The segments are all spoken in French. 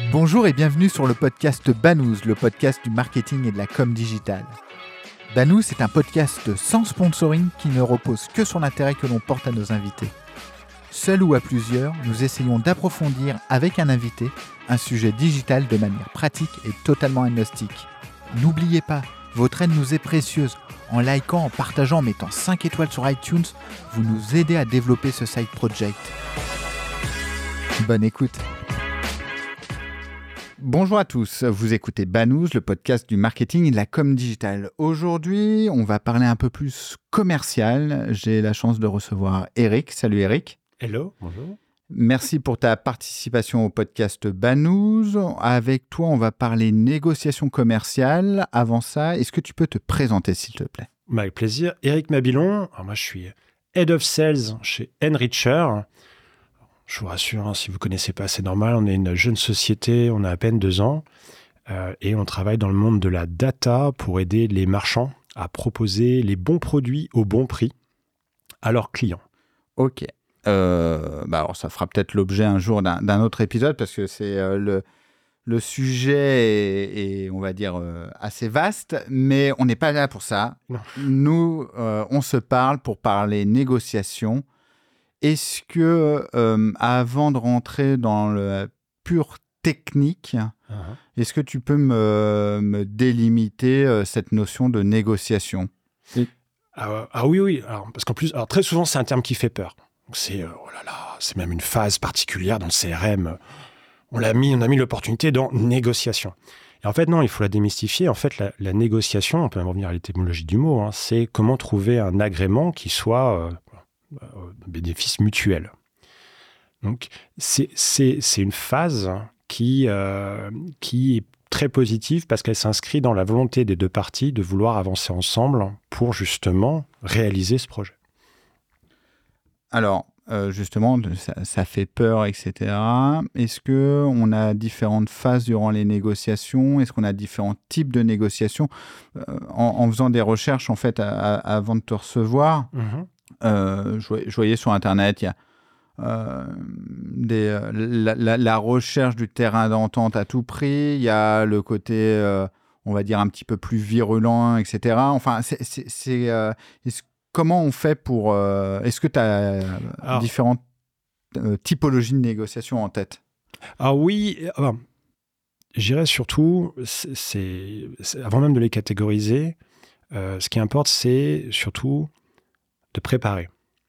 Bonjour et bienvenue sur le podcast Banous, le podcast du marketing et de la com digitale. Banous est un podcast sans sponsoring qui ne repose que sur l'intérêt que l'on porte à nos invités. Seul ou à plusieurs, nous essayons d'approfondir avec un invité un sujet digital de manière pratique et totalement agnostique. N'oubliez pas, votre aide nous est précieuse. En likant, en partageant, en mettant 5 étoiles sur iTunes, vous nous aidez à développer ce side project. Bonne écoute. Bonjour à tous, vous écoutez Banous, le podcast du marketing et de la com digitale. Aujourd'hui, on va parler un peu plus commercial. J'ai la chance de recevoir Eric. Salut Eric. Hello, bonjour. Merci pour ta participation au podcast Banous. Avec toi, on va parler négociation commerciale. Avant ça, est-ce que tu peux te présenter s'il te plaît ? Avec plaisir. Eric Mabilon, alors moi je suis Head of Sales chez Enricher. Je vous rassure, si vous ne connaissez pas, c'est normal. On est une jeune société, on a à peine 2 ans et on travaille dans le monde de la data pour aider les marchands à proposer les bons produits au bon prix à leurs clients. Ok. Alors ça fera peut-être l'objet un jour d'un autre épisode parce que c'est le sujet est, on va dire, assez vaste, mais on n'est pas là pour ça. Non. Nous, on se parle pour parler négociation. Est-ce que, avant de rentrer dans le pur technique, est-ce que tu peux me délimiter cette notion de négociation ? Oui. Alors, parce qu'en plus, très souvent, c'est un terme qui fait peur. Donc c'est même une phase particulière dans le CRM. On a mis l'opportunité dans négociation. Et en fait, non, il faut la démystifier. En fait, la négociation, on peut même revenir à l'étymologie du mot, c'est comment trouver un agrément qui soit bénéfice mutuel. Donc, c'est une phase qui est très positive parce qu'elle s'inscrit dans la volonté des deux parties de vouloir avancer ensemble pour justement réaliser ce projet. Alors, justement, ça fait peur, etc. Est-ce qu'on a différentes phases durant les négociations ? Est-ce qu'on a différents types de négociations ? En faisant des recherches, en fait, avant de te recevoir, je voyais sur Internet, il y a la recherche du terrain d'entente à tout prix, il y a le côté, on va dire, un petit peu plus virulent, etc. Enfin, comment on fait pour... est-ce que tu as différentes typologies de négociation en tête ? Oui, j'irais surtout, avant même de les catégoriser, ce qui importe, c'est surtout de préparer.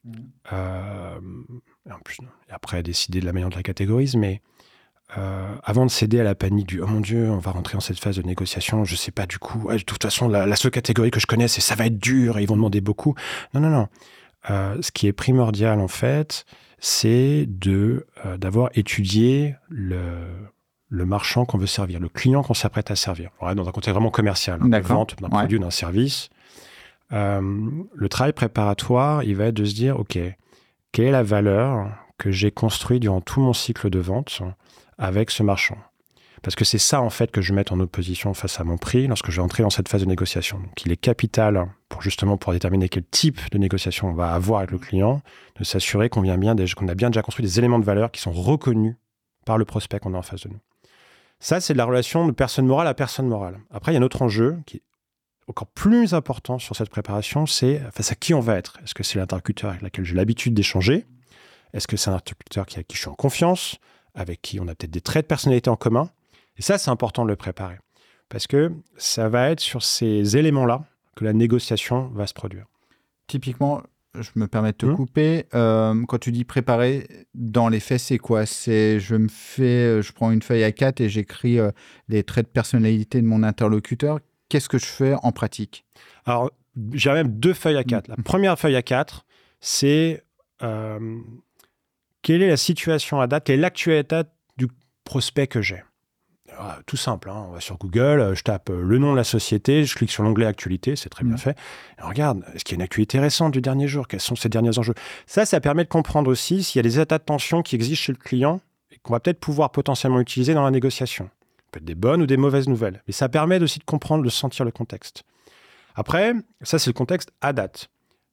En plus, après, décider de la manière dont la catégorise, mais avant de céder à la panique du « Oh mon Dieu, on va rentrer dans cette phase de négociation, je ne sais pas du coup, de toute façon, la seule catégorie que je connais, c'est ça va être dur et ils vont demander beaucoup. » Non. Ce qui est primordial, en fait, c'est d'avoir étudié le marchand qu'on veut servir, le client qu'on s'apprête à servir. Dans un contexte vraiment commercial, de vente d'un produit, d'un service. Le travail préparatoire, il va être de se dire, OK, quelle est la valeur que j'ai construite durant tout mon cycle de vente avec ce marchand ? Parce que c'est ça, en fait, que je vais mettre en opposition face à mon prix lorsque je vais entrer dans cette phase de négociation. Donc, il est capital pour déterminer quel type de négociation on va avoir avec le client, de s'assurer qu'on a bien déjà construit des éléments de valeur qui sont reconnus par le prospect qu'on a en face de nous. Ça, c'est de la relation de personne morale à personne morale. Après, il y a un autre enjeu qui est encore plus important sur cette préparation, c'est face à qui on va être. Est-ce que c'est l'interlocuteur avec lequel j'ai l'habitude d'échanger ? Est-ce que c'est un interlocuteur avec qui je suis en confiance, avec qui on a peut-être des traits de personnalité en commun ? Et ça, c'est important de le préparer. Parce que ça va être sur ces éléments-là que la négociation va se produire. Typiquement, je me permets de te couper. Quand tu dis préparer, dans les faits, c'est quoi ? Je prends une feuille A4 et j'écris les traits de personnalité de mon interlocuteur. Qu'est-ce que je fais en pratique ? Alors, j'ai même 2 feuilles A4. La première feuille A4, c'est quelle est la situation à date, quelle est l'actuel état du prospect que j'ai ? Alors, tout simple, on va sur Google, je tape le nom de la société, je clique sur l'onglet Actualité, c'est très bien fait. Et on regarde, est-ce qu'il y a une actualité récente du dernier jour ? Quels sont ces derniers enjeux ? Ça permet de comprendre aussi s'il y a des états de tension qui existent chez le client et qu'on va peut-être pouvoir potentiellement utiliser dans la négociation. Ça peut être des bonnes ou des mauvaises nouvelles. Mais ça permet aussi de comprendre, de sentir le contexte. Après, ça, c'est le contexte à date.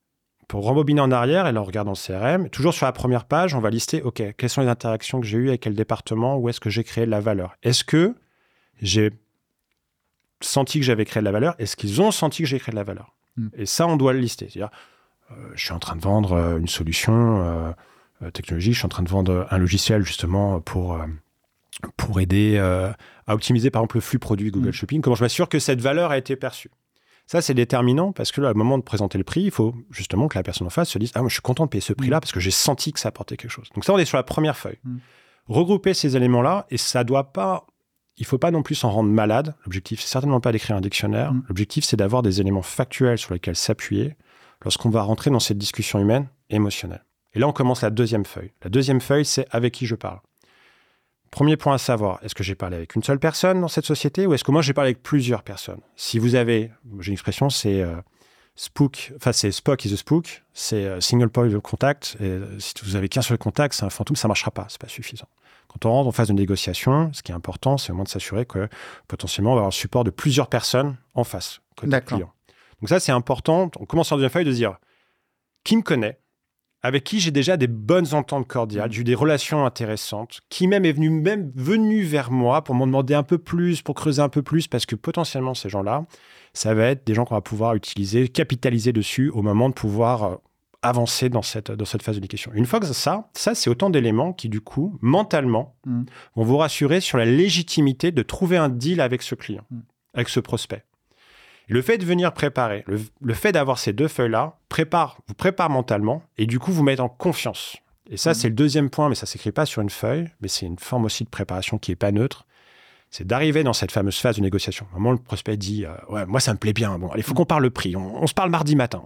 pour rembobiner en arrière, et là, on regarde dans le CRM, toujours sur la première page, on va lister, OK, quelles sont les interactions que j'ai eues avec quel département, où est-ce que j'ai créé de la valeur? Est-ce que j'ai senti que j'avais créé de la valeur? Est-ce qu'ils ont senti que j'ai créé de la valeur? Et ça, on doit le lister. C'est-à-dire, je suis en train de vendre une solution technologique, je suis en train de vendre un logiciel justement pour aider à optimiser par exemple le flux produit Google Shopping. Comment je m'assure que cette valeur a été perçue? Ça, c'est déterminant parce que là, au moment de présenter le prix, il faut justement que la personne en face se dise « Ah, moi, je suis content de payer ce prix-là parce que j'ai senti que ça apportait quelque chose. » Donc ça, on est sur la première feuille. Regrouper ces éléments-là, et ça doit pas... Il ne faut pas non plus s'en rendre malade. L'objectif, c'est certainement pas d'écrire un dictionnaire. L'objectif, c'est d'avoir des éléments factuels sur lesquels s'appuyer lorsqu'on va rentrer dans cette discussion humaine et émotionnelle. Et là, on commence la deuxième feuille. La deuxième feuille, c'est avec qui je parle. Premier point à savoir, est-ce que j'ai parlé avec une seule personne dans cette société ou est-ce que moi j'ai parlé avec plusieurs personnes? Si vous avez, j'ai une expression, c'est c'est Spock is a spook, c'est single point of contact. Et si vous avez qu'un seul contact, c'est un fantôme, ça ne marchera pas, c'est pas suffisant. Quand on rentre en phase de négociation, ce qui est important, c'est au moins de s'assurer que potentiellement on va avoir le support de plusieurs personnes en face, côté client. Donc ça, c'est important. On commence en deuxième feuille de dire qui me connaît, avec qui j'ai déjà des bonnes ententes cordiales, j'ai eu des relations intéressantes, qui même est venu vers moi pour m'en demander un peu plus, pour creuser un peu plus, parce que potentiellement, ces gens-là, ça va être des gens qu'on va pouvoir utiliser, capitaliser dessus au moment de pouvoir avancer dans cette phase de négociation. Une fois que ça c'est autant d'éléments qui, du coup, mentalement, vont vous rassurer sur la légitimité de trouver un deal avec ce client, avec ce prospect. Et le fait de venir préparer, le fait d'avoir ces deux feuilles-là, vous prépare mentalement et du coup, vous met en confiance. Et ça, c'est le deuxième point, mais ça ne s'écrit pas sur une feuille, mais c'est une forme aussi de préparation qui n'est pas neutre. C'est d'arriver dans cette fameuse phase de négociation. Au moment où le prospect dit « Ouais, moi, ça me plaît bien. Bon, allez, il faut qu'on parle le prix. On se parle mardi matin.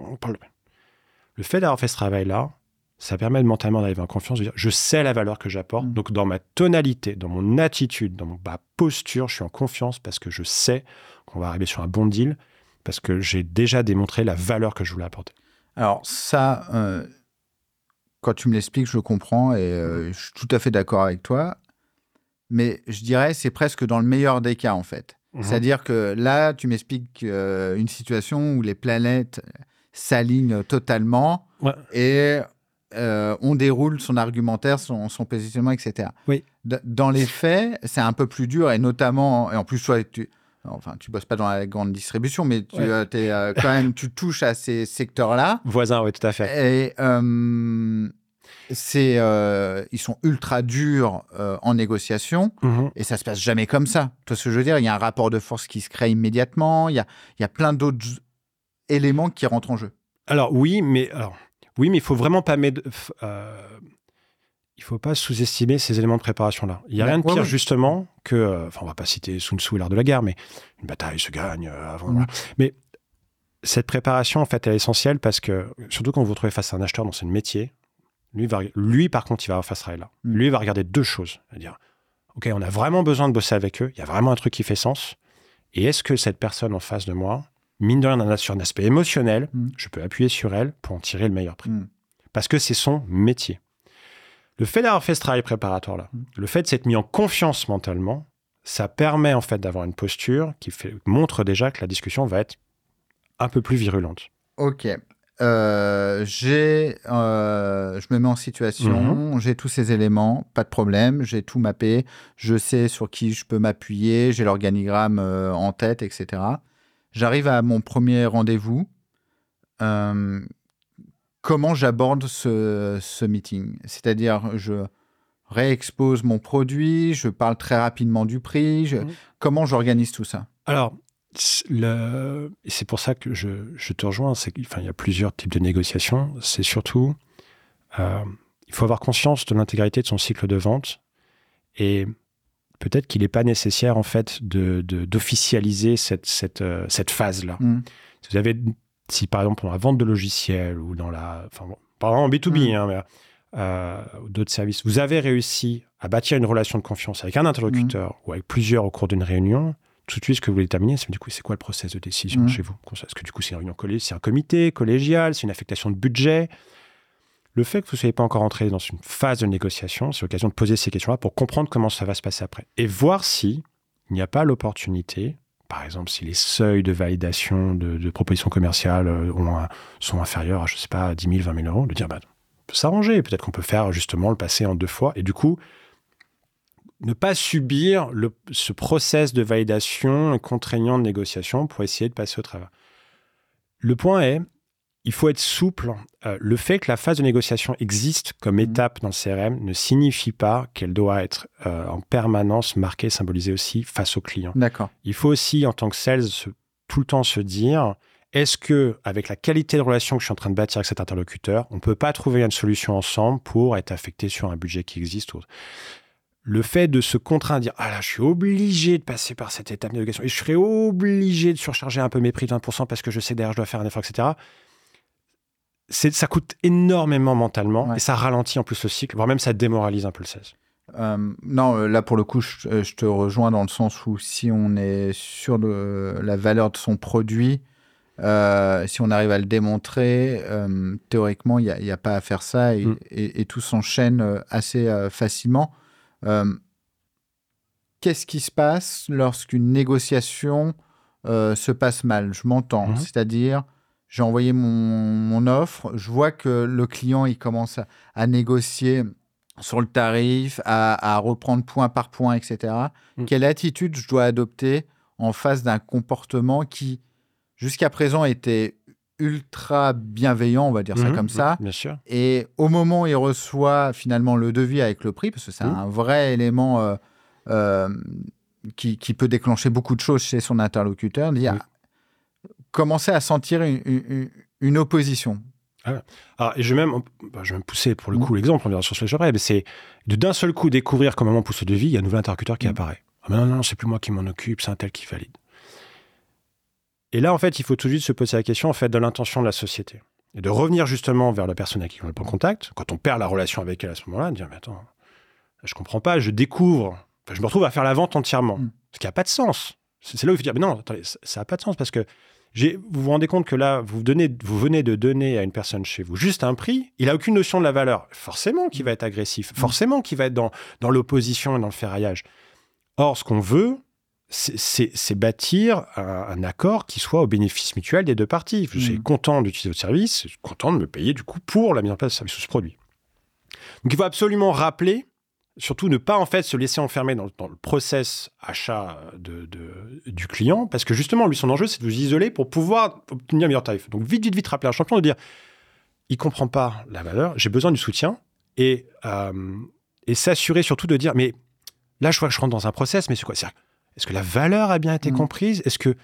Le fait d'avoir fait ce travail-là, ça permet mentalement d'arriver en confiance, de dire « Je sais la valeur que j'apporte. Donc, dans ma tonalité, dans mon attitude, dans ma posture, je suis en confiance parce que je sais qu'on va arriver sur un bon deal. » Parce que j'ai déjà démontré la valeur que je voulais apporter. Alors ça, quand tu me l'expliques, je le comprends et je suis tout à fait d'accord avec toi. Mais je dirais c'est presque dans le meilleur des cas, en fait. C'est-à-dire que là, tu m'expliques une situation où les planètes s'alignent totalement et on déroule son argumentaire, son positionnement, etc. Oui. Dans les faits, c'est un peu plus dur et notamment, et en plus, toi, tu bosses pas dans la grande distribution, mais quand même, tu touches à ces secteurs-là. Voisin, oui, tout à fait. Et ils sont ultra durs en négociation et ça se passe jamais comme ça. Tu vois ce que je veux dire? Il y a un rapport de force qui se crée immédiatement. Il y a plein d'autres éléments qui rentrent en jeu. Oui, mais il faut vraiment pas il faut pas sous-estimer ces éléments de préparation-là. Il n'y a rien de pire, justement, que... on va pas citer Sun Tzu, l'art de la guerre, mais une bataille se gagne avant... Voilà. Mais cette préparation, en fait, elle est essentielle parce que, surtout quand vous vous retrouvez face à un acheteur dans ce métier, lui, par contre, il va avoir face à là. Lui, il va regarder deux choses. Il va dire, OK, on a vraiment besoin de bosser avec eux. Il y a vraiment un truc qui fait sens. Et est-ce que cette personne en face de moi, mine de rien, sur un aspect émotionnel, je peux appuyer sur elle pour en tirer le meilleur prix? Parce que c'est son métier. Le fait d'avoir fait ce travail préparatoire-là, le fait de s'être mis en confiance mentalement, ça permet en fait d'avoir une posture qui montre déjà que la discussion va être un peu plus virulente. OK. Je me mets en situation, j'ai tous ces éléments, pas de problème, j'ai tout mappé, je sais sur qui je peux m'appuyer, j'ai l'organigramme en tête, etc. J'arrive à mon premier rendez-vous. Comment j'aborde ce meeting? C'est-à-dire, je réexpose mon produit, je parle très rapidement du prix. Comment j'organise tout ça? Alors, c'est pour ça que je te rejoins. Il y a plusieurs types de négociations. C'est surtout, il faut avoir conscience de l'intégralité de son cycle de vente et peut-être qu'il n'est pas nécessaire en fait d'officialiser cette phase-là. Si par exemple, dans la vente de logiciels ou dans par exemple en B2B, ou d'autres services, vous avez réussi à bâtir une relation de confiance avec un interlocuteur ou avec plusieurs au cours d'une réunion, tout de suite, ce que vous voulez terminer, c'est du coup, c'est quoi le process de décision chez vous? Est-ce que du coup, c'est une réunion c'est un comité collégial, c'est une affectation de budget? Le fait que vous ne soyez pas encore entré dans une phase de négociation, c'est l'occasion de poser ces questions-là pour comprendre comment ça va se passer après. Et voir si il n'y a pas l'opportunité, par exemple, si les seuils de validation de propositions commerciales sont inférieurs à, je sais pas, 10 000, 20 000 euros, de dire, on peut s'arranger. Peut-être qu'on peut faire justement le passer en 2 fois. Et du coup, ne pas subir ce process de validation contraignant de négociation pour essayer de passer au travers. Le point est, il faut être souple. Le fait que la phase de négociation existe comme étape dans le CRM ne signifie pas qu'elle doit être en permanence marquée, symbolisée aussi face au client. D'accord. Il faut aussi, en tant que sales, tout le temps se dire, est-ce que, avec la qualité de relation que je suis en train de bâtir avec cet interlocuteur, on ne peut pas trouver une solution ensemble pour être affecté sur un budget qui existe ou autre. Le fait de se contraindre à dire « Ah là, je suis obligé de passer par cette étape de négociation et je serai obligé de surcharger un peu mes prix de 20% parce que je sais derrière je dois faire un effort, etc. » Ça coûte énormément mentalement et ça ralentit en plus le cycle, voire même ça démoralise un peu le sales. Non, là pour le coup, je te rejoins dans le sens où si on est sûr de la valeur de son produit, si on arrive à le démontrer, théoriquement, il n'y a pas à faire ça et tout s'enchaîne assez facilement. Qu'est-ce qui se passe lorsqu'une négociation se passe mal? Je m'entends, c'est-à-dire j'ai envoyé mon offre, je vois que le client il commence à négocier sur le tarif, à reprendre point par point, etc. Quelle attitude je dois adopter en face d'un comportement qui, jusqu'à présent, était ultra bienveillant, on va dire ça comme ça. Bien sûr. Et au moment où il reçoit finalement le devis avec le prix, parce que c'est un vrai élément qui peut déclencher beaucoup de choses chez son interlocuteur, commencer à sentir une opposition. Alors, et je vais même pousser pour le coup l'exemple, on verra sur ce sujet après, mais c'est d'un seul coup découvrir comment on pousse le devis, il y a un nouvel interlocuteur qui apparaît. Ah, mais non, c'est plus moi qui m'en occupe, c'est un tel qui valide. Et là, en fait, il faut tout de suite se poser la question en fait, de l'intention de la société. Et de revenir justement vers la personne à qui on est en contact, quand on perd la relation avec elle à ce moment-là, de dire, mais attends, je comprends pas, je découvre, je me retrouve à faire la vente entièrement. Ce qui n'a pas de sens. C'est là où il faut dire, mais non, attendez, ça n'a pas de sens parce que vous vous rendez compte que là, vous venez de donner à une personne chez vous juste un prix, il n'a aucune notion de la valeur. Forcément qu'il va être agressif, forcément qu'il va être dans l'opposition et dans le ferraillage. Or, ce qu'on veut, c'est bâtir un accord qui soit au bénéfice mutuel des deux parties. Je suis content d'utiliser votre service, je suis content de me payer du coup pour la mise en place de ce service ou ce produit. Donc, il faut absolument rappeler, surtout ne pas en fait se laisser enfermer dans le process achat du client, parce que justement, lui, son enjeu, c'est de vous isoler pour pouvoir obtenir un meilleur tarif. Donc, vite, rappeler un champion de dire, il ne comprend pas la valeur, j'ai besoin du soutien, et s'assurer surtout de dire, mais là, je vois que je rentre dans un process, mais c'est quoi? Est-ce que la valeur a bien été comprise? Est-ce que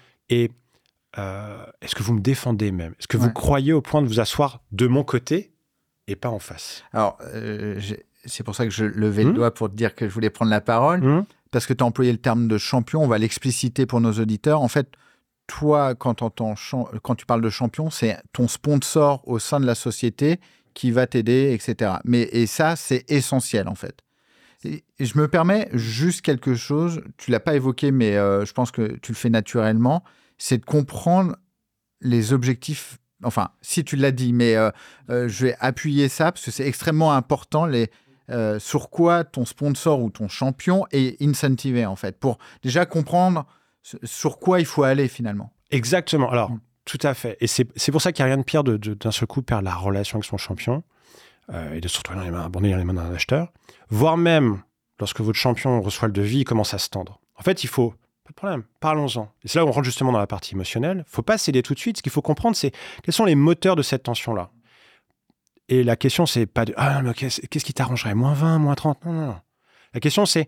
vous me défendez même? Est-ce que vous croyez au point de vous asseoir de mon côté et pas en face? Alors, c'est pour ça que je levais le doigt pour te dire que je voulais prendre la parole, parce que tu as employé le terme de champion, on va l'expliciter pour nos auditeurs. En fait, toi, quand tu parles de champion, c'est ton sponsor au sein de la société qui va t'aider, etc. Et ça, c'est essentiel, en fait. Et je me permets juste quelque chose, tu ne l'as pas évoqué, mais je pense que tu le fais naturellement, c'est de comprendre les objectifs. Enfin, si tu l'as dit, mais je vais appuyer ça parce que c'est extrêmement important, sur quoi ton sponsor ou ton champion est incentivé, en fait, pour déjà comprendre sur quoi il faut aller finalement. Exactement. Alors, tout à fait. Et c'est pour ça qu'il n'y a rien de pire d'un seul coup perdre la relation avec son champion et de se retrouver abandonner dans les mains d'un acheteur, voire même, lorsque votre champion reçoit le devis, il commence à se tendre. En fait, il faut... Pas de problème, parlons-en. Et c'est là où on rentre justement dans la partie émotionnelle. Il ne faut pas céder tout de suite. Ce qu'il faut comprendre, c'est quels sont les moteurs de cette tension-là. Et la question, c'est pas de « Ah, mais qu'est-ce qui t'arrangerait? Moins 20, moins 30 ?» Non. La question, c'est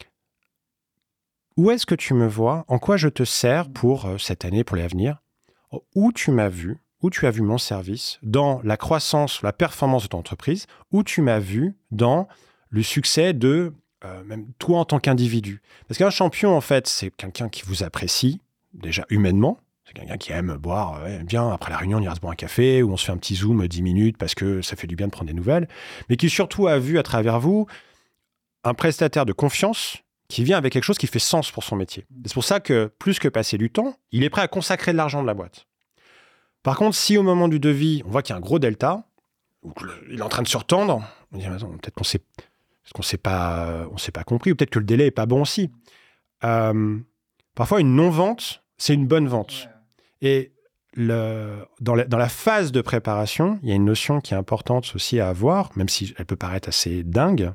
où est-ce que tu me vois? En quoi je te sers pour cette année, pour l'avenir? Où tu m'as vu? Où tu as vu mon service dans la croissance, la performance de ton entreprise? Où tu m'as vu dans le succès de même toi en tant qu'individu? Parce qu'un champion, en fait, c'est quelqu'un qui vous apprécie, déjà humainement. C'est quelqu'un qui aime boire, bien, après la réunion, on ira se boire un café, ou on se fait un petit zoom 10 minutes parce que ça fait du bien de prendre des nouvelles. Mais qui surtout a vu à travers vous un prestataire de confiance qui vient avec quelque chose qui fait sens pour son métier. C'est pour ça que, plus que passer du temps, il est prêt à consacrer de l'argent de la boîte. Par contre, si au moment du devis, on voit qu'il y a un gros delta, ou qu'il est en train de se retendre, on dit, attends, peut-être qu'on s'est pas compris, ou peut-être que le délai est pas bon aussi. Parfois, une non-vente c'est une bonne vente. Et dans la phase de préparation, il y a une notion qui est importante aussi à avoir, même si elle peut paraître assez dingue.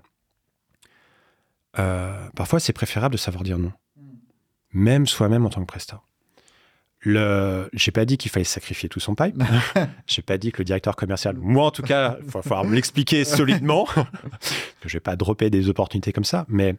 Parfois, c'est préférable de savoir dire non. Même soi-même en tant que prestat. J'ai pas dit qu'il fallait sacrifier tout son pipe. J'ai pas dit que le directeur commercial, moi en tout cas, il va falloir me l'expliquer solidement, que je vais pas dropper des opportunités comme ça. Mais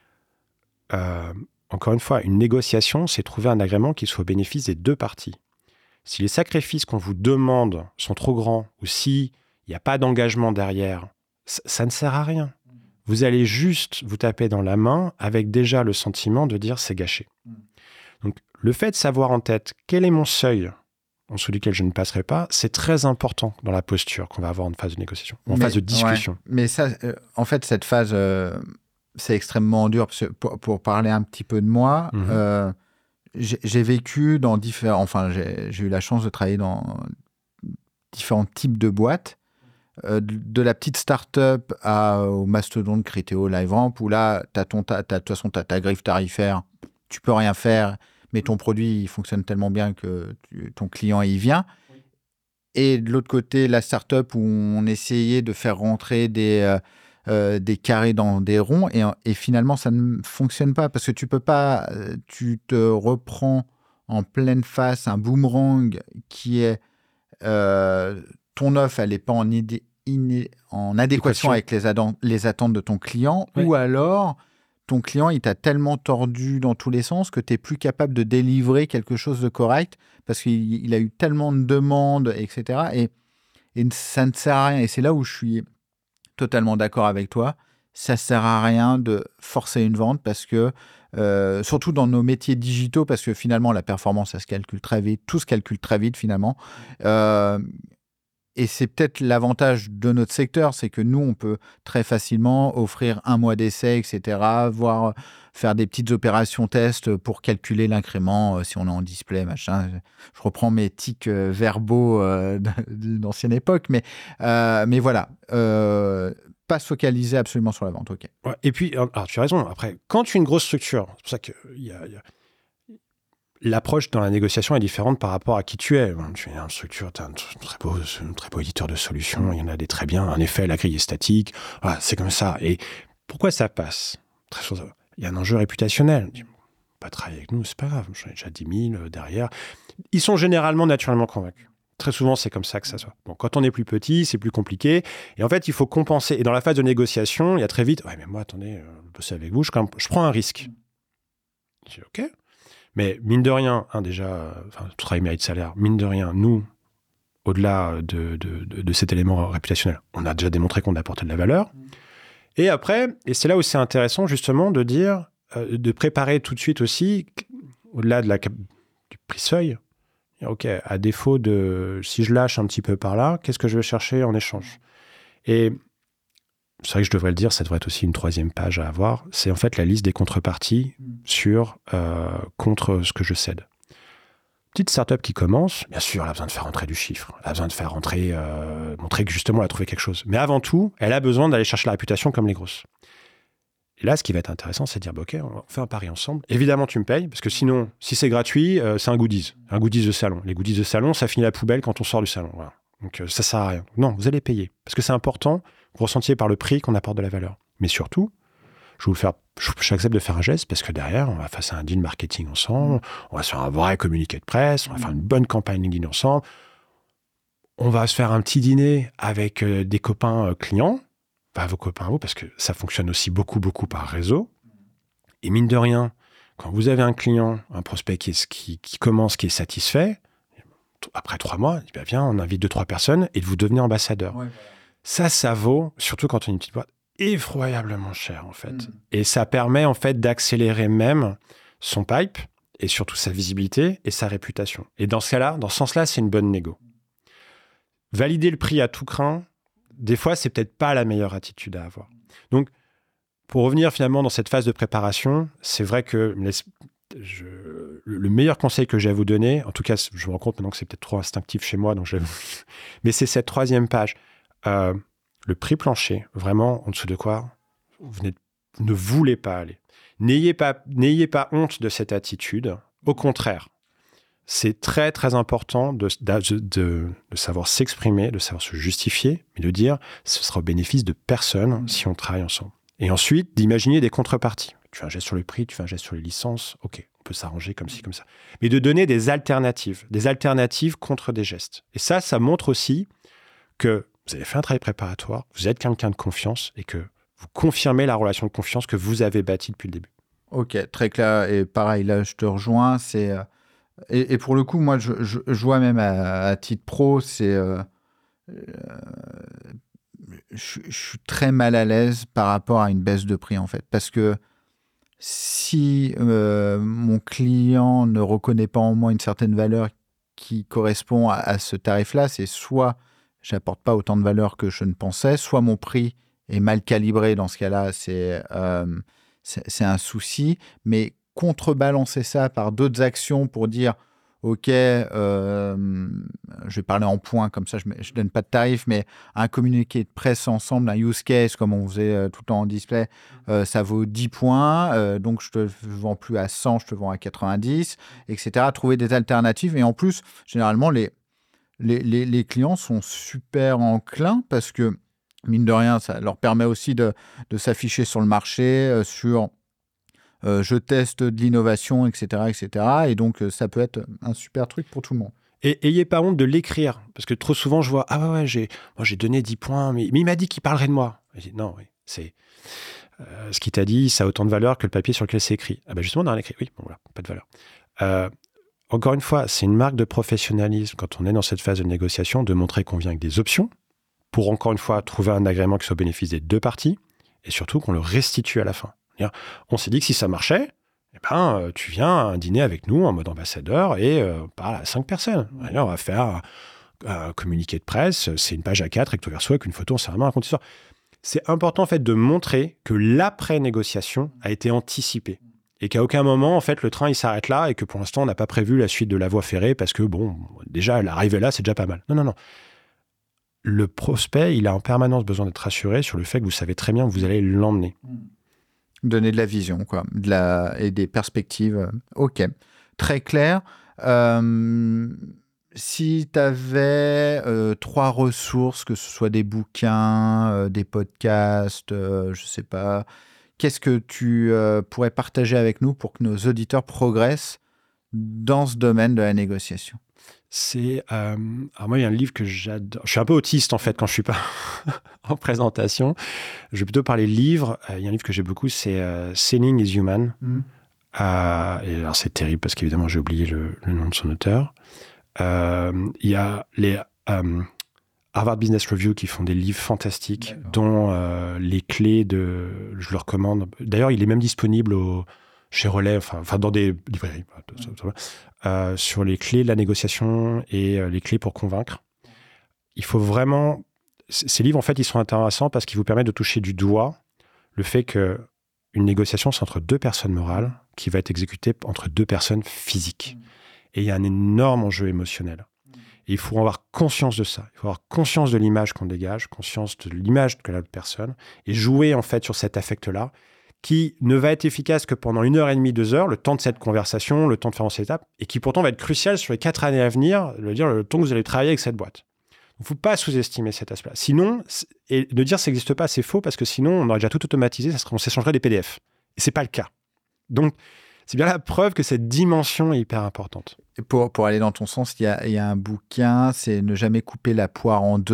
encore une fois, une négociation, c'est trouver un agrément qui soit au bénéfice des deux parties. Si les sacrifices qu'on vous demande sont trop grands ou s'il n'y a pas d'engagement derrière, ça ne sert à rien. Vous allez juste vous taper dans la main avec déjà le sentiment de dire c'est gâché. Donc, le fait de savoir en tête quel est mon seuil en dessous duquel je ne passerai pas, c'est très important dans la posture qu'on va avoir en phase de négociation, phase de discussion. Ouais. Mais ça, en fait, cette phase, c'est extrêmement dur. Parce que pour parler un petit peu de moi, j'ai vécu dans différents... Enfin, j'ai eu la chance de travailler dans différents types de boîtes. De la petite start-up au mastodonte Criteo, LiveRamp, où là, de toute façon, tu as ta griffe tarifaire, tu peux rien faire, mais ton produit il fonctionne tellement bien que ton client y vient. Oui. Et de l'autre côté, la start-up où on essayait de faire rentrer des carrés dans des ronds, et finalement, ça ne fonctionne pas, parce que tu peux pas, tu te reprends en pleine face un boomerang qui est... ton offre, elle n'est pas en adéquation avec les attentes de ton client, oui. Ou alors ton client, il t'a tellement tordu dans tous les sens que tu n'es plus capable de délivrer quelque chose de correct parce qu'il a eu tellement de demandes, etc. Et ça ne sert à rien. Et c'est là où je suis totalement d'accord avec toi. Ça ne sert à rien de forcer une vente parce que, surtout dans nos métiers digitaux, parce que finalement, la performance, ça se calcule très vite. Tout se calcule très vite, finalement. Et c'est peut-être l'avantage de notre secteur, c'est que nous, on peut très facilement offrir 1 mois d'essai, etc., voire faire des petites opérations tests pour calculer l'incrément, si on est en display, machin. Je reprends mes tics verbaux d'ancienne époque, mais voilà. Pas se focaliser absolument sur la vente, ok. Ouais, et puis, alors, tu as raison, après, quand tu es une grosse structure, c'est pour ça que l'approche dans la négociation est différente par rapport à qui tu es. Tu es une structure, tu es un très beau éditeur de solutions, il y en a des très bien. En effet, la grille est statique. Voilà, c'est comme ça. Et pourquoi ça passe ? Il y a un enjeu réputationnel. Pas travailler avec nous, c'est pas grave. J'en ai déjà 10 000 derrière. Ils sont généralement naturellement convaincus. Très souvent, c'est comme ça que ça soit. Bon, quand on est plus petit, c'est plus compliqué. Et en fait, il faut compenser. Et dans la phase de négociation, il y a très vite, ouais, mais moi, attendez, bosser avec vous, je prends un risque. Je dis, OK. Mais mine de rien, tout travail mérite salaire. Mine de rien, nous, au-delà de cet élément réputationnel, on a déjà démontré qu'on apportait de la valeur. Et après, et c'est là où c'est intéressant justement de dire, de préparer tout de suite aussi, au-delà du prix seuil, OK, à défaut si je lâche un petit peu par là, qu'est-ce que je vais chercher en échange ? Et c'est vrai que je devrais le dire, ça devrait être aussi une 3e page à avoir, c'est en fait la liste des contreparties contre ce que je cède. Petite start-up qui commence, bien sûr, elle a besoin de faire rentrer du chiffre, elle a besoin de faire rentrer, montrer que justement elle a trouvé quelque chose. Mais avant tout, elle a besoin d'aller chercher la réputation comme les grosses. Et là, ce qui va être intéressant, c'est de dire, OK, on fait un pari ensemble. Évidemment, tu me payes, parce que sinon, si c'est gratuit, c'est un goodies de salon. Les goodies de salon, ça finit la poubelle quand on sort du salon. Voilà. Donc, ça sert à rien. Non, vous allez payer, parce que c'est important. Vous ressentiez par le prix qu'on apporte de la valeur. Mais surtout, j'accepte de faire un geste parce que derrière, on va faire un deal marketing ensemble, on va se faire un vrai communiqué de presse, on va faire une bonne campagne LinkedIn ensemble, on va se faire un petit dîner avec des copains clients, pas vos copains à vous, parce que ça fonctionne aussi beaucoup par réseau. Et mine de rien, quand vous avez un client, un prospect qui commence, qui est satisfait, après 3 mois, il dit, viens, on invite 2-3 personnes et vous devenez ambassadeur. Ouais. Ça vaut, surtout quand on est une petite boîte, effroyablement cher, en fait. Et ça permet, en fait, d'accélérer même son pipe et surtout sa visibilité et sa réputation. Et dans ce cas-là, dans ce sens-là, c'est une bonne négo. Valider le prix à tout crin, des fois, c'est peut-être pas la meilleure attitude à avoir. Donc, pour revenir finalement dans cette phase de préparation, c'est vrai que le meilleur conseil que j'ai à vous donner, en tout cas, je me rends compte maintenant que c'est peut-être trop instinctif chez moi, mais c'est cette 3e page. Le prix plancher, vraiment en dessous de quoi vous ne voulez pas aller. N'ayez pas honte de cette attitude. Au contraire, c'est très, très important de savoir s'exprimer, de savoir se justifier, mais de dire ce sera au bénéfice de personne si on travaille ensemble. Et ensuite, d'imaginer des contreparties. Tu fais un geste sur le prix, tu fais un geste sur les licences, ok, on peut s'arranger comme ci, comme ça. Mais de donner des alternatives contre des gestes. Et ça montre aussi que vous avez fait un travail préparatoire, vous êtes quelqu'un de confiance et que vous confirmez la relation de confiance que vous avez bâtie depuis le début. Ok, très clair. Et pareil, là, je te rejoins. Et pour le coup, moi, je vois même à titre pro, je suis très mal à l'aise par rapport à une baisse de prix, en fait. Parce que si mon client ne reconnaît pas en moi une certaine valeur qui correspond à ce tarif-là, c'est soit j'apporte pas autant de valeur que je ne pensais, soit mon prix est mal calibré. Dans ce cas-là, c'est un souci. Mais contrebalancer ça par d'autres actions pour dire ok, je vais parler en points, comme ça je donne pas de tarif, mais un communiqué de presse ensemble, un use case, comme on faisait tout le temps en display, ça vaut 10 points, donc je te vends plus à 100, je te vends à 90, etc. Trouver des alternatives. Et en plus, généralement, les clients sont super enclins parce que, mine de rien, ça leur permet aussi de s'afficher sur le marché, sur... je teste de l'innovation, etc., etc. Et donc, ça peut être un super truc pour tout le monde. Et ayez pas honte de l'écrire. Parce que trop souvent, je vois, j'ai donné 10 points, mais il m'a dit qu'il parlerait de moi. Je dis, non, oui, c'est... ce qu'il t'a dit, ça a autant de valeur que le papier sur lequel c'est écrit. Ah ben justement, on a écrit. Oui, bon voilà, pas de valeur. Encore une fois, c'est une marque de professionnalisme quand on est dans cette phase de négociation, de montrer qu'on vient avec des options pour, encore une fois, trouver un agrément qui soit au bénéfice des deux parties et surtout qu'on le restitue à la fin. On s'est dit que si ça marchait, tu viens à un dîner avec nous en mode ambassadeur et parle à 5 personnes. On va faire un communiqué de presse, c'est une page A4 recto verso avec une photo, on s'est vraiment raconté ça. C'est important en fait de montrer que l'après-négociation a été anticipée et qu'à aucun moment en fait le train il s'arrête là et que pour l'instant on n'a pas prévu la suite de la voie ferrée parce que déjà l'arrivée là c'est déjà pas mal. Non. Le prospect il a en permanence besoin d'être rassuré sur le fait que vous savez très bien où vous allez l'emmener. Donner de la vision, quoi, et des perspectives. Ok, très clair. Si tu avais 3 ressources, que ce soit des bouquins, des podcasts, je sais pas, qu'est-ce que tu pourrais partager avec nous pour que nos auditeurs progressent dans ce domaine de la négociation? Alors moi, il y a un livre que j'adore. Je suis un peu autiste, en fait, quand je suis pas en présentation. Je vais plutôt parler livre. Il y a un livre que j'ai beaucoup, c'est Selling is Human. Et alors, c'est terrible parce qu'évidemment, j'ai oublié le nom de son auteur. Il y a les Harvard Business Review qui font des livres fantastiques, dont les clés je le recommande. D'ailleurs, il est même disponible chez Relais, enfin dans des librairies. Sur les clés de la négociation et les clés pour convaincre. Il faut vraiment... Ces livres, en fait, ils sont intéressants parce qu'ils vous permettent de toucher du doigt le fait qu'une négociation, c'est entre 2 personnes morales qui va être exécutée entre 2 personnes physiques. Et il y a un énorme enjeu émotionnel. Et il faut avoir conscience de ça. Il faut avoir conscience de l'image qu'on dégage, conscience de l'image que l'autre personne, et jouer, en fait, sur cet affect-là, qui ne va être efficace que pendant 1h30, 2 heures, le temps de cette conversation, le temps de faire cette étape, et qui pourtant va être crucial sur les 4 années à venir, le temps que vous allez travailler avec cette boîte. Il ne faut pas sous-estimer cet aspect-là. Sinon, et de dire que ça n'existe pas, c'est faux, parce que sinon, on aurait déjà tout automatisé, on s'échangerait des PDF. Et ce n'est pas le cas. Donc, c'est bien la preuve que cette dimension est hyper importante. Et pour aller dans ton sens, il y a un bouquin, c'est « Ne jamais couper la poire en deux ».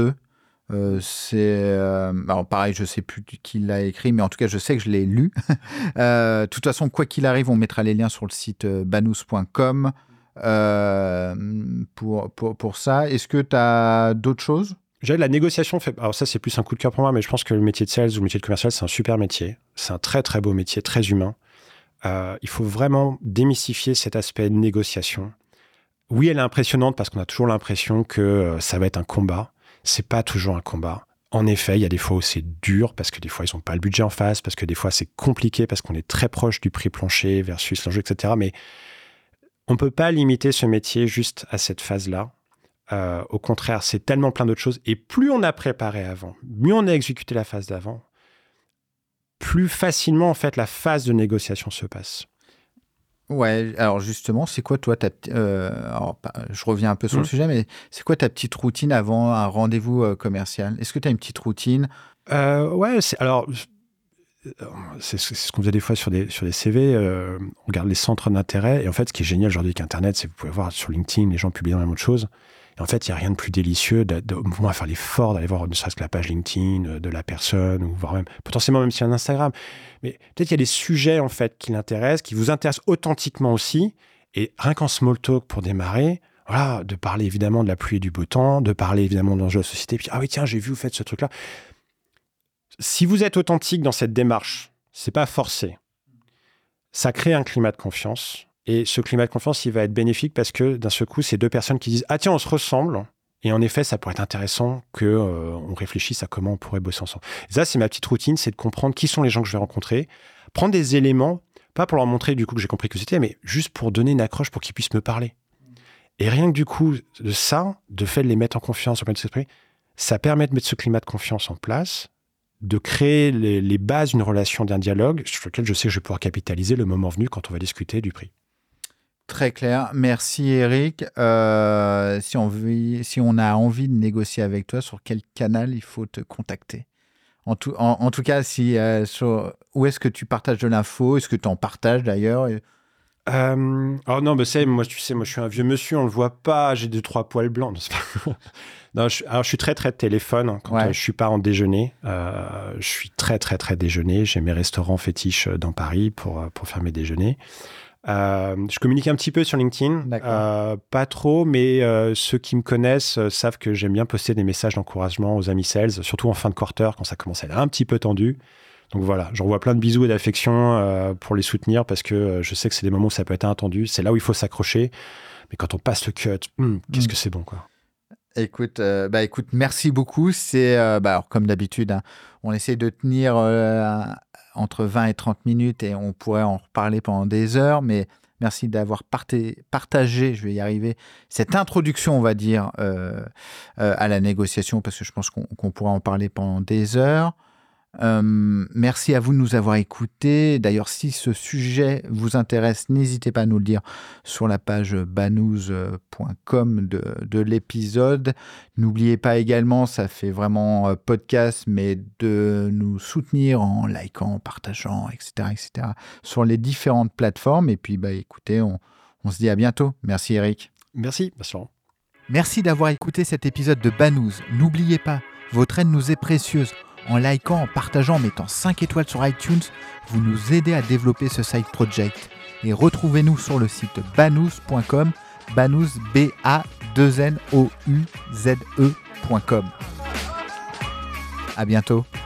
Alors pareil, je sais plus qui l'a écrit, mais en tout cas, je sais que je l'ai lu. De toute façon, quoi qu'il arrive, on mettra les liens sur le site banous.com pour ça. Est-ce que tu as d'autres choses? La négociation, alors ça, c'est plus un coup de cœur pour moi, mais je pense que le métier de sales ou le métier de commercial, c'est un super métier. C'est un très, très beau métier, très humain. Il faut vraiment démystifier cet aspect de négociation. Oui, elle est impressionnante parce qu'on a toujours l'impression que ça va être un combat. C'est pas toujours un combat. En effet, il y a des fois où c'est dur parce que des fois, ils n'ont pas le budget en face, parce que des fois, c'est compliqué parce qu'on est très proche du prix plancher versus l'enjeu, etc. Mais on ne peut pas limiter ce métier juste à cette phase-là. Au contraire, c'est tellement plein d'autres choses. Et plus on a préparé avant, mieux on a exécuté la phase d'avant, plus facilement, en fait, la phase de négociation se passe. Ouais, alors justement, c'est quoi toi je reviens un peu sur le sujet, mais c'est quoi ta petite routine avant un rendez-vous commercial? Est-ce que tu as une petite routine? Ouais, c'est ce qu'on faisait des fois sur des CV. On regarde les centres d'intérêt. Et en fait, ce qui est génial aujourd'hui avec Internet, c'est que vous pouvez voir sur LinkedIn, les gens publient énormément de choses. Et en fait, il n'y a rien de plus délicieux au moins faire l'effort d'aller voir ne serait-ce que la page LinkedIn de la personne, ou voir potentiellement même si un Instagram. Mais peut-être qu'il y a des sujets en fait qui l'intéressent, qui vous intéressent authentiquement aussi. Et rien qu'en small talk pour démarrer, voilà, de parler évidemment de la pluie et du beau temps, de parler évidemment de l'enjeu de la société. Puis, ah oui, tiens, j'ai vu, vous faites ce truc-là. Si vous êtes authentique dans cette démarche, c'est pas forcé. Ça crée un climat de confiance. Et ce climat de confiance, il va être bénéfique parce que d'un seul coup, c'est deux personnes qui disent « Ah tiens, on se ressemble ». Et en effet, ça pourrait être intéressant qu'on réfléchisse à comment on pourrait bosser ensemble. Et ça, c'est ma petite routine, c'est de comprendre qui sont les gens que je vais rencontrer, prendre des éléments, pas pour leur montrer du coup que j'ai compris que c'était, mais juste pour donner une accroche pour qu'ils puissent me parler. Et rien que du coup, de ça, de fait de les mettre en confiance, ça permet de mettre ce climat de confiance en place, de créer les bases d'une relation, d'un dialogue sur lequel je sais que je vais pouvoir capitaliser le moment venu quand on va discuter du prix. Très clair. Merci Eric. Si on a envie de négocier avec toi, sur quel canal il faut te contacter? En tout cas, où est-ce que tu partages de l'info? Est-ce que tu en partages d'ailleurs? Oh non, moi, tu sais, moi, je suis un vieux monsieur, on le voit pas, j'ai 2-3 poils blancs. Non, je suis très, très téléphone quand je suis pas en déjeuner. Je suis très, très, très déjeuner. J'ai mes restaurants fétiches dans Paris pour faire mes déjeuners. Je communique un petit peu sur LinkedIn, pas trop, mais ceux qui me connaissent savent que j'aime bien poster des messages d'encouragement aux amis sales, surtout en fin de quarter, quand ça commence à être un petit peu tendu. Donc voilà, j'envoie plein de bisous et d'affection pour les soutenir parce que je sais que c'est des moments où ça peut être attendu. C'est là où il faut s'accrocher. Mais quand on passe le cut, qu'est-ce que c'est bon, quoi. Écoute, merci beaucoup. C'est alors, comme d'habitude, hein, on essaie de tenir entre 20 et 30 minutes et on pourrait en reparler pendant des heures. Mais merci d'avoir partagé, je vais y arriver, cette introduction, on va dire, à la négociation, parce que je pense qu'on pourra en parler pendant des heures. Merci à vous de nous avoir écoutés. D'ailleurs, si ce sujet vous intéresse, n'hésitez pas à nous le dire sur la page banous.com de l'épisode. N'oubliez pas également, ça fait vraiment podcast, mais de nous soutenir en likant, en partageant, etc., sur les différentes plateformes. Et puis, écoutez, on se dit à bientôt. Merci Eric. Merci. Merci d'avoir écouté cet épisode de Banous. N'oubliez pas, votre aide nous est précieuse. En likant, en partageant, en mettant 5 étoiles sur iTunes, vous nous aidez à développer ce side project. Et retrouvez-nous sur le site banous.com, banous, B-A-2-N-O-U-Z-E.com. À bientôt.